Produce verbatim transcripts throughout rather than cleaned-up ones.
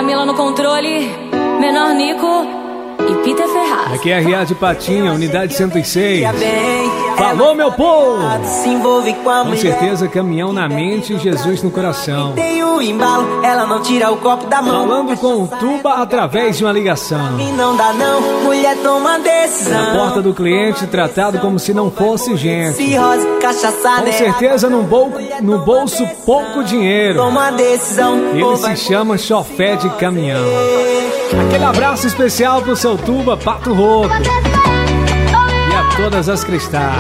Camila no controle, Menor Nico e Peter Ferraz. Aqui é R A de Patinha, unidade cento e seis. Falou, meu povo! Com certeza, caminhão na mente e Jesus no coração. Ela não tira o copo da mão. Falando com o Tuba através de uma ligação. E não dá não, mulher toma decisão. Na porta do cliente, tratado como se não fosse gente. Cirrose, cachaçada. Com certeza no, bol no bolso pouco dinheiro. Toma decisão. Ele se chama chofé de caminhão. Aquele abraço especial pro seu Tuba, Pato Rouco. E a todas as cristais.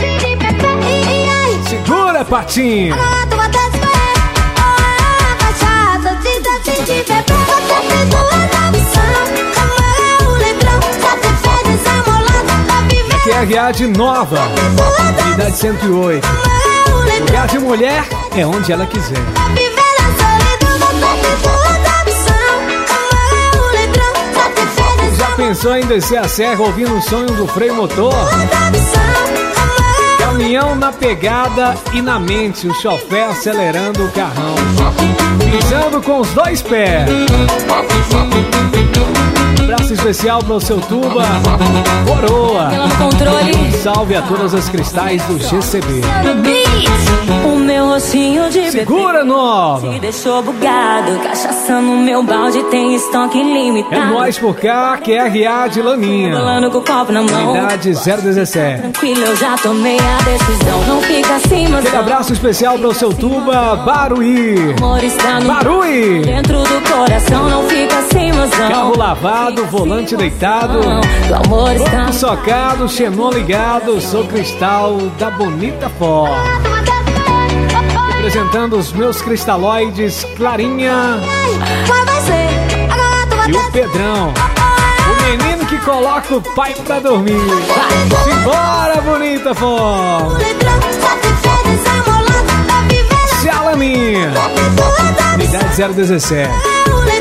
Segura, Patinho! Aqui é a R A de Nova, unidade cento e oito. Lugar de mulher é onde ela quiser. Já pensou em descer a serra ouvindo o som do freio motor? Caminhão na pegada e na mente, o chofé acelerando o carrão, pisando com os dois pés. Abraço especial para o seu Tuba, Coroa. Salve a todas as cristais do G C B. O meu rostinho de Segura, bebê Nova. te deixou bugado. Cachaça no meu balde tem estoque ilimitado. É nóis por cá, que é R A de Laninha. Rolando com o copo na mão. Unidade zero dezessete. Tranquilo, eu já tomei a decisão. Não fica assim, mas Aquele abraço especial para o seu Tuba, Baruí. amor está no Baruí. dentro do coração. Não fica assim, mas Carro lavado, volante deitado, do amor está corpo socado, xenon ligado. Sou Cristal da Bonita Ford. Representando os meus cristalóides, Clarinha e o Pedrão, o menino que coloca o pai pra dormir. Simbora, Bonita Ford. Se Alaninha, unidade zero dezessete.